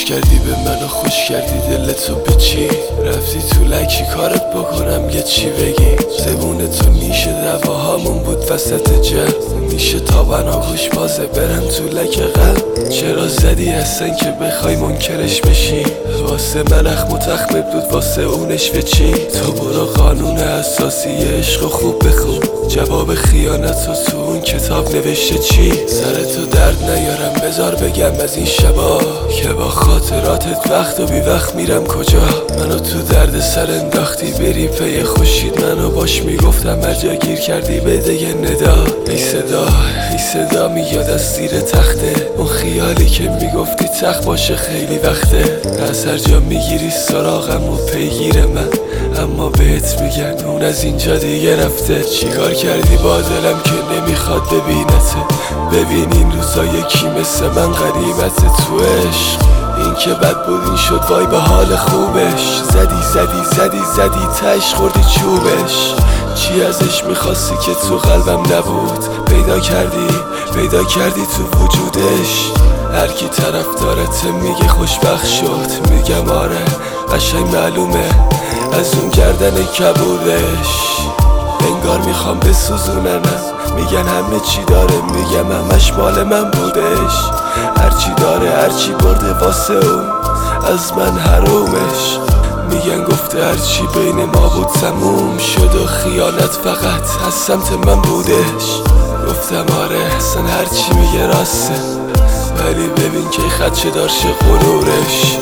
خوش کردی به منو، خوش کردی دلتو به چی رفتی تو لکی کارت بکنم یه چی بگی. زبون تو نیشه دواهامون بود وسط جمع، میشه تا بناگوش بازه برم تو لک غم. چرا زدی هستن که بخوای منکرش بشی؟ واسه من اخم و تخم بود واسه اونش به چی؟ تو برو قانون اساسی عشق خوب بخون، جواب خیانت رو تو اون کتاب نوشته چی؟ سرتو درد نیارم بذار بگم از این شبا که با خاطراتت وقت و بی وقت میرم کجا. منو تو درد سر انداختی بری پی خوشید، منو باش میگفتم هرجا گیر کردی بده یه ندا. ای صدا میاد از زیر تخته، اون خیالی که میگفتی تخت باشه خیلی وقته. از هر جا میگیری سراغم و پیگیر من، اما بهت میگن اون از اینجا دیگه رفته. چیکار کردی با دلم که نمیخواد ببینته؟ ببین این روزا یکی مثل من غریبت تو عشق. این که بد بود این شد وای به حال خوبش. زدی تش خوردی چوبش. چی ازش میخواستی که تو قلبم نبود؟ پیدا کردی تو وجودش. هر کی طرف دارت میگه خوشبخت شد، میگم آره قشنگ معلومه از اون گردن کبودش. انگار میخوام بسوزوننم، میگن همه چی داره، میگم همش مال من بودش. هرچی داره هرچی برده واسه اون از من حرومش. میگن گفته هرچی بین ما بود تموم شد و خیانت فقط از سمت من بودش. گفتم آره اصلا هرچی میگه راسته، ولی ببین که خدشه دارشه غرورش.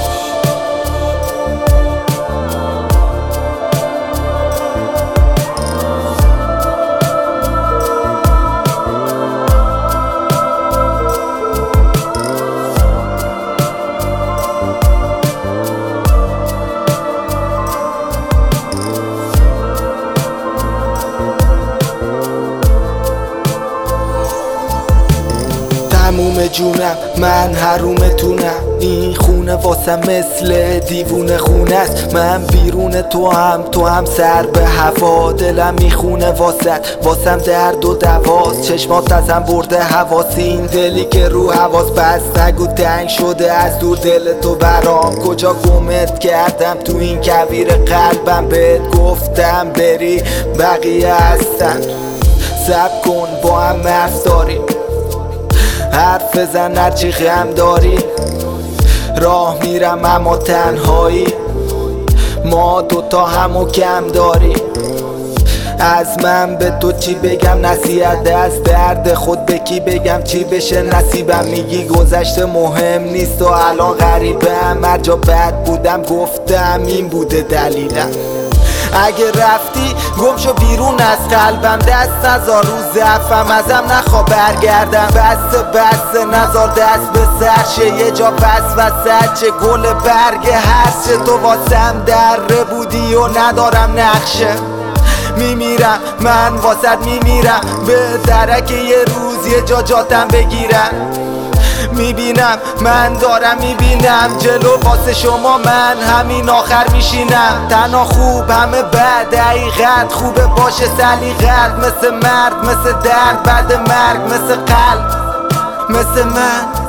تموم جونم من حرومتونم، این خونه واسم مثل دیوونه خونه است. من بیرون تو هم سر به هوا، دلم میخونه واسم درد و دواست. چشمات ازم برده حواس، این دلی که رو حواس بست نگو تنگ شده از دور دل تو برام. کجا گمت کردم تو این کویر قلبم، بهت گفتم بری بقیه هستن. صبر کن با هم حرف داریم، حرف بزن هرچی غم داری. راه میرم اما تنهایی، ما دوتا همو کم داری. از من به تو چی بگم؟ نصیحت از درد خود به کی بگم؟ چی بشه نصیبم؟ میگی گذشته مهم نیست و الان غریبم. هر جا بد بودم گفتم این بوده دلیلم. اگه رفتی گم شو بیرون از قلبم، دست نزار رو ضعفم ازم نخوا برگردم. بسته نزار دست به سرشه، یه جا پس وسط چه گل برگ هست. تو واسم دره بودی و ندارم نقشه، میمیرم من واسد میمیرم. به درک یه روز یه جا جاتم بگیرم. میبینم من دارم میبینم جلو واسه شما من همین آخر میشینم. تنها خوب همه بد، حقیقت خوبه باشه سلیقت. مثل مرد مثل درد بعد مرگ، مثل قلب مثل من.